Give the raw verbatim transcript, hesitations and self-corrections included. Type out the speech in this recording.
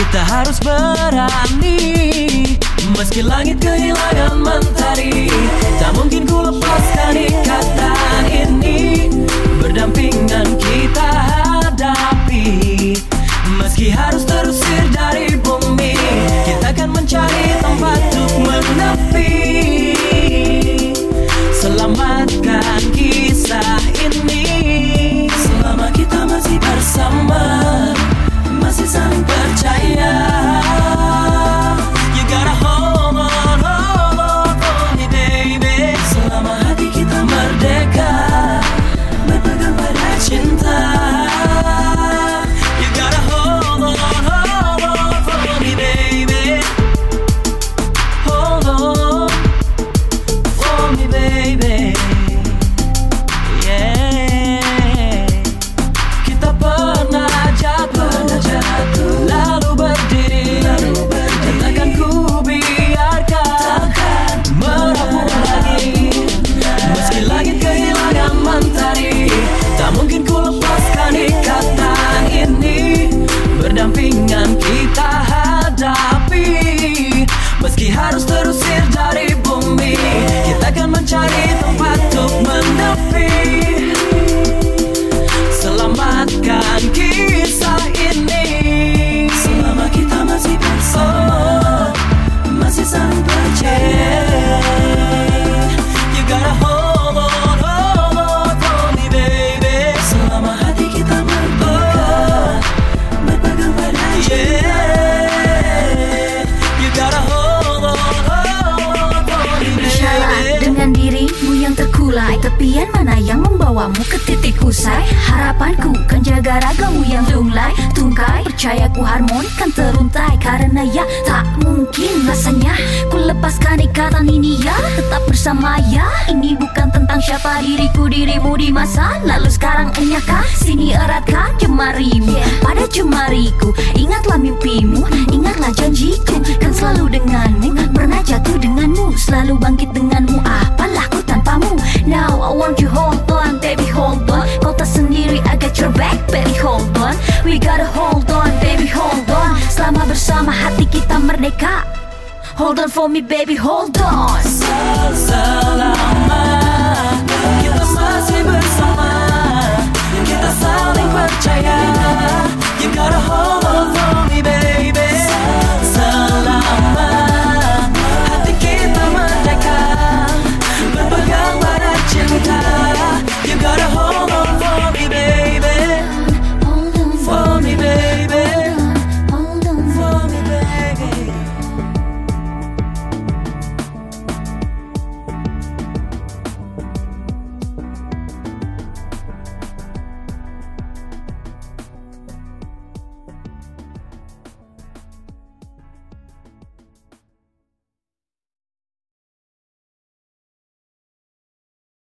Kita harus berani, meski langit kehilangan mentari. Tak mungkin ku lepaskan ikatan ini, berdampingan kita hadapi. Meski harus terusir dari bumi, kita akan mencari tempat untuk menepi. Selamatkan kisah ini. Selama kita masih bersama, masih saling percaya. You gotta hold on, hold on for me baby. Selama hati kita merdeka, berpegang pada cinta. You gotta hold on, hold on for me baby. Hold on for me baby. Yeah. Kita pernah jatuh, lalu berdiri, dan takkan ku biarkan merapuh lagi. Meski langit kehilangan mentari, tak mungkin ku lepaskan ikatan ini, berdampingan kita hadapi. Meski harus terusir dari bumi, kita akan mencari tempat untuk menepi. Selamatkan kisah ini. Selama kita masih bersama, masih saling percaya. You gotta hold on, hold on for me baby. Selama hati kita merdeka, berpegang pada cinta. You gotta hold on, hold on for me Bersyarat baby. dengan dirimu yang terkulai, tepian mana yang membawamu ke titik usai. Harapanku kan jaga ragamu yang lunglai, tungkai. Percayaku harmoni kan teruntai, karena ya tak mungkin rasanya ku lepaskan ikatan ini ya. Tetap bersama ya, ini bukan tentang siapa diriku, dirimu di masa lalu. Sekarang enyahkan, sini eratkan jemarimu pada jemariku. Ingatlah mimpimu, ingatlah janjiku, kan selalu denganmu. Pernah jatuh denganmu, selalu bangkit denganmu. Apalah ku tanpamu. Now I want you hold on, baby hold on. Kau tak sendiri, I got your back, baby hold on. We gotta hold on, baby hold on. Selama bersama hati kita merdeka. Hold on for me baby, hold on. Selalu